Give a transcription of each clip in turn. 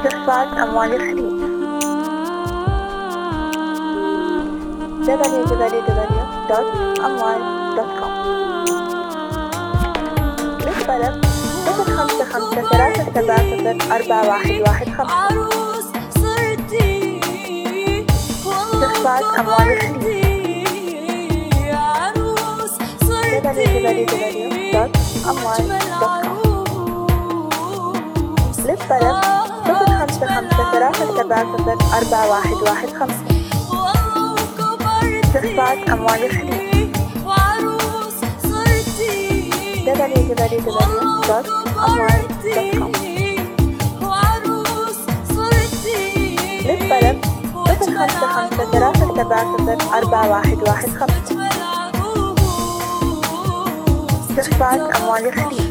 استخفاف أموال الخليج www.amwal.com للطلب 0553704115 استخفاف أموال الخليج www.amwal.com للطلب 0553704115 استخفاف أموال الخليج www.amwal.com للطلب 0553704115 استخفاف أموال الخليج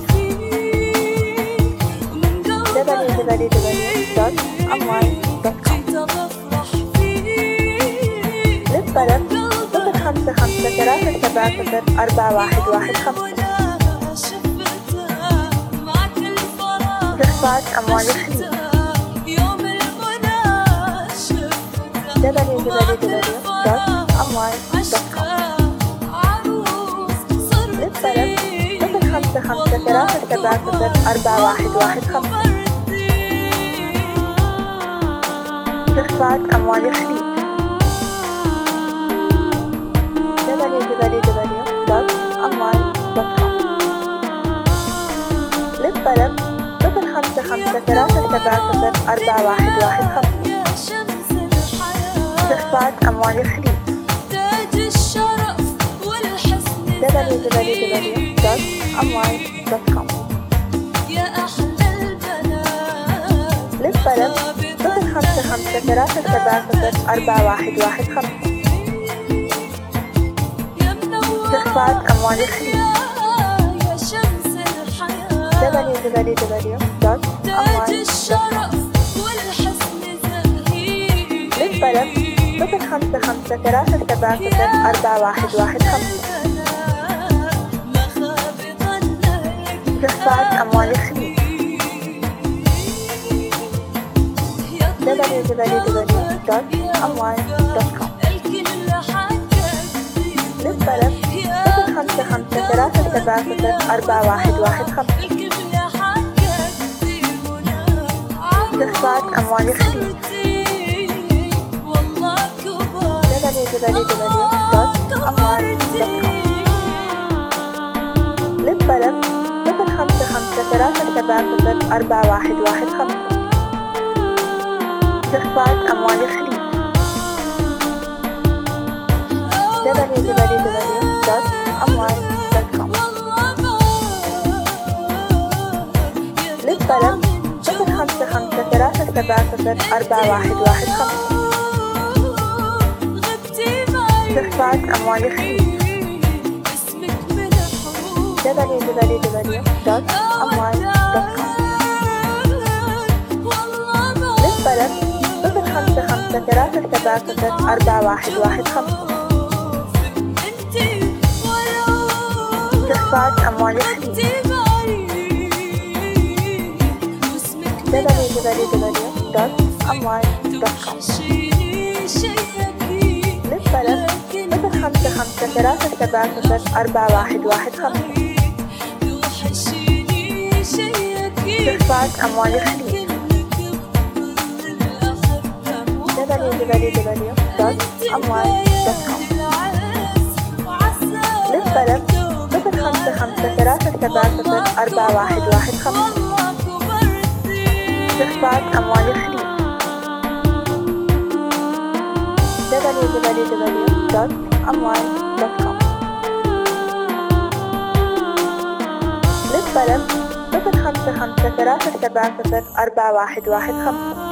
www.amwal.com للطلب 0553704115 استخفاف أموال الخليج www.amwal.com للطلب 0553704115 استخفاف أموال الخليج www.amwal.com للطلب 0553704115 استخفاف أموال الخليج www.amwal.com للطلب 0553704115 استخفاف أموال الخليج www.amwal.com للطلب 0553704115 استخفاف أموال الخليج www.amwal.com للطلب 0553704115 استخفاف أموال الخليج www.amwal.com للطلب 0553704115 استخفاف أموال الخليج www.amwal.com للطلب 0553704115 استخفاف أموال الخليج www.amwal.com للطلب 0553704115 استخفاف أموال الخليج www.amwal.com للطلب 0553704115 استخفاف أموال الخليج www.amwal.com للطلب 0553704115 استخفاف أموال الخليج www.amwal.com للطلب 0553704115